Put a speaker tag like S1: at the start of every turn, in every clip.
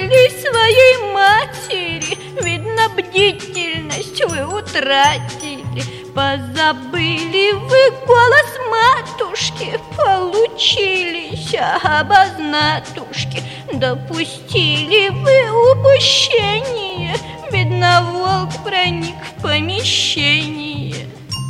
S1: боялись своей матери. Видно, бдительность вы утратили. Позабыли вы голос матушки, получились обознатушки. Допустили вы упущение, видно, волк проник в помещение.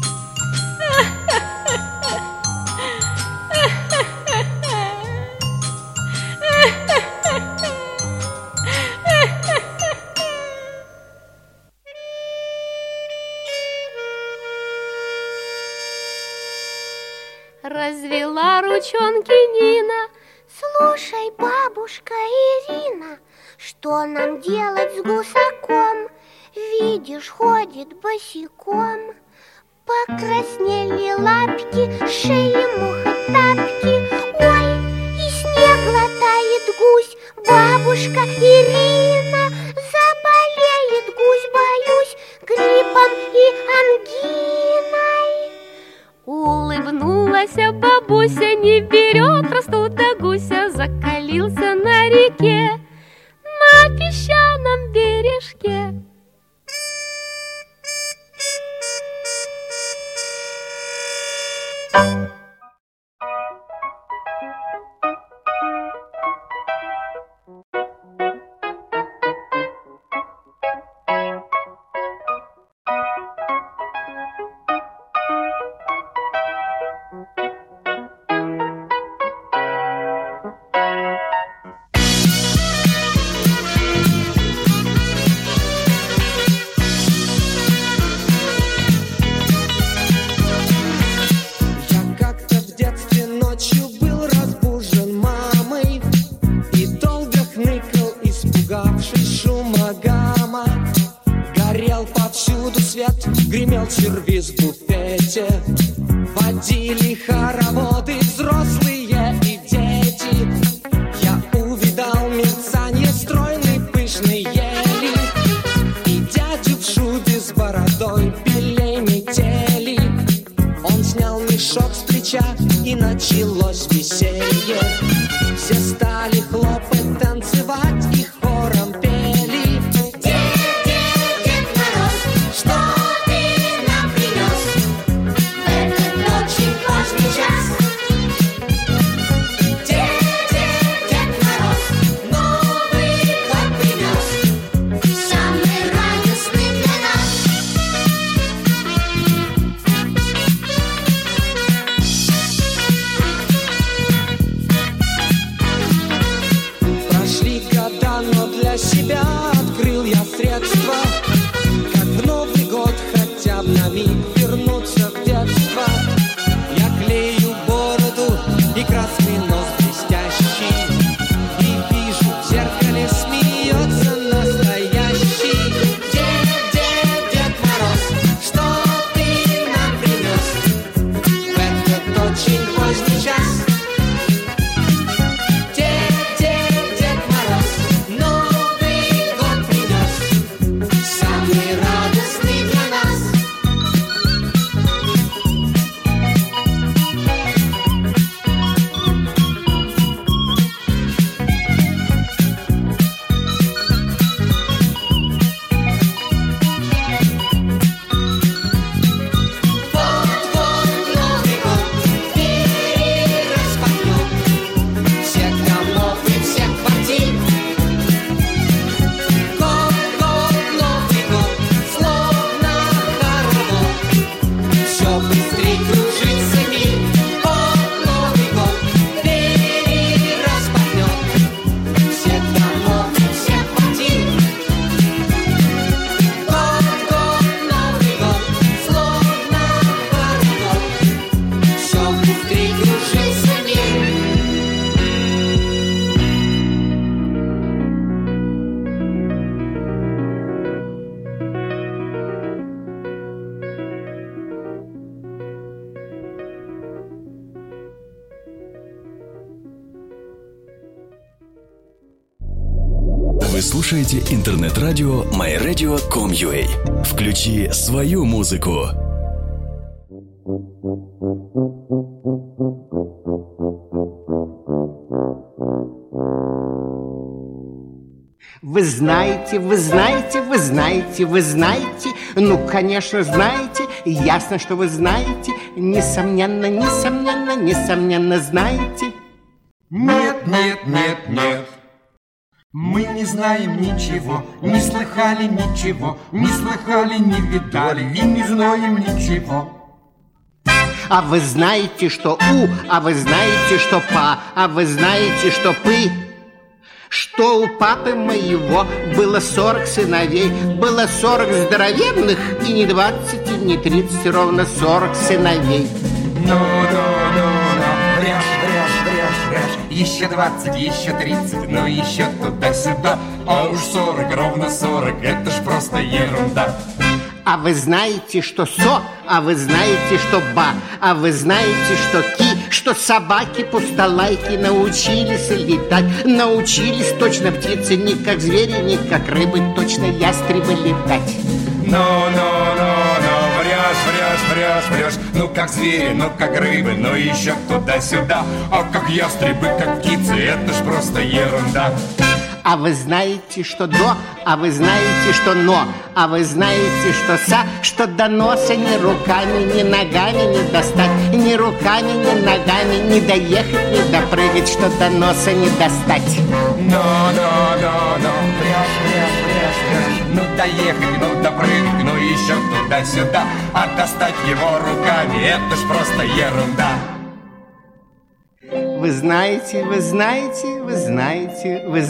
S2: Развела ручонки Нина.
S3: Слушай, бабушка Ирина, что нам делать с гусаком? Видишь, ходит босиком. Покраснели лапки, шеи муха тапки. Ой, и снег глотает гусь. Бабушка Ирина, заболеет гусь, боюсь, гриппом и ангиной.
S2: Улыбнулась бабуся, не берет простуда гуся. Закалился на реке, на песчаном бережке.
S4: Гремел сервиз в буфете, водили хороводы взрослые и дети. Я увидал мерцанье стройной пышной ели и дядю в шубе с бородой белей метели. Он снял мешок с плеча, и началось веселье. Все стали хлопать, танцевать и хором пели.
S3: Дед Мороз, что
S4: себя открыл я средства, как в Новый год хотя бы на миг вернуться в детство. Я клею бороду и красный нос блестящий, и вижу в зеркале смеется настоящий. Дед Мороз, что ты нам принес в этот очень поздний час?
S5: Вы слушаете интернет-радио myradio.com.ua. Включи свою музыку.
S6: Вы знаете, вы знаете, вы знаете, вы знаете. Ну, конечно, знаете. Ясно, что вы знаете. Несомненно, несомненно, несомненно знаете.
S7: Нет, нет, нет, нет. Мы не знаем ничего, не слыхали ничего, не слыхали, не видали и не знаем ничего.
S6: А вы знаете, что у, а вы знаете, что па, а вы знаете, что пы. Что у папы моего было 40 сыновей, было 40 здоровенных, и не 20, и не 30, ровно 40 сыновей.
S7: Ну, врешь, врешь, врешь, врешь. Еще 20, еще 30, ну еще туда-сюда. А уж 40, ровно 40, это ж просто ерунда.
S6: А вы знаете, что со, а вы знаете, что ба, а вы знаете, что ки, что собаки пустолайки научились летать, научились точно птицы, не как звери, не как рыбы, точно ястребы летать.
S7: Ну, врешь, врешь, врешь, врешь. Ну как звери, ну как рыбы, ну еще туда-сюда. А как ястребы, как птицы, это ж просто ерунда.
S6: А вы знаете, что до, а вы знаете, что но, а вы знаете, что са, что до носа ни руками, ни ногами не достать, ни руками, ни ногами не доехать, не допрыгать, что до носа не достать.
S7: Ну, врешь, врешь, врешь, врешь. Ну доехать, ну допрыгать, ну еще туда-сюда. А достать его руками, это ж просто ерунда.
S6: Вы знаете, вы знаете, вы знаете, вы знаете.